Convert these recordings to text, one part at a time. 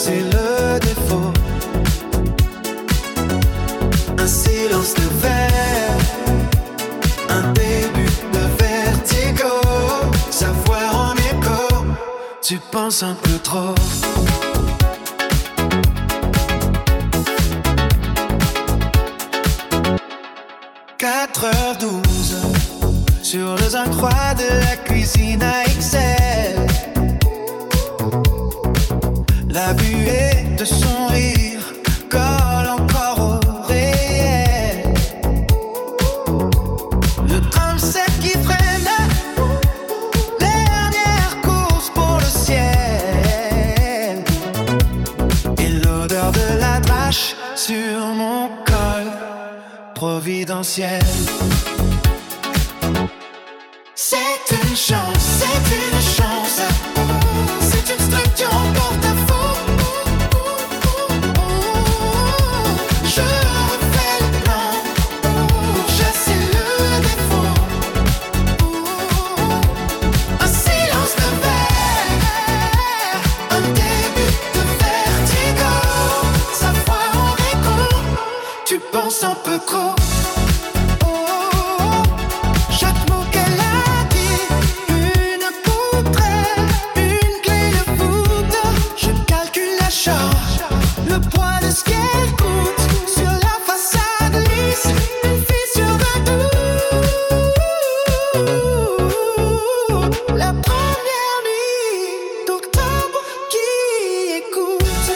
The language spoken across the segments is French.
sais le défaut. Un silence de verre, un début de vertigo. Savoir en écho, tu penses un peu trop. 4h12 sur le zinc de la cuisine à Excel. La buée de son rire colle encore au réel. Le drum set qui freine, dernière course pour le ciel. Et l'odeur de la drache sur mon col providentiel. C'est une chance, c'est une chance. C'est une structure en porte-à-faux. Je refais le plan, je sais le défaut. Un silence de verre, un début de vertigo. Savoir en écho, tu penses un peu trop. Le poids de ce qu'elle coûte sur la façade lisse, une fissure de doute. La première nuit d'octobre qui écoute.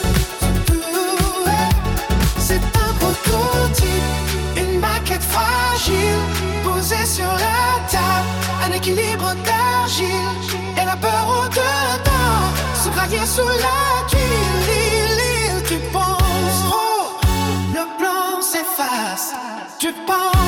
C'est un prototype, une maquette fragile, posée sur la table, un équilibre d'argile. Et la peur au-dedans, se grailler sous la tuile. Tu penses, oh, le plan s'efface. Tu penses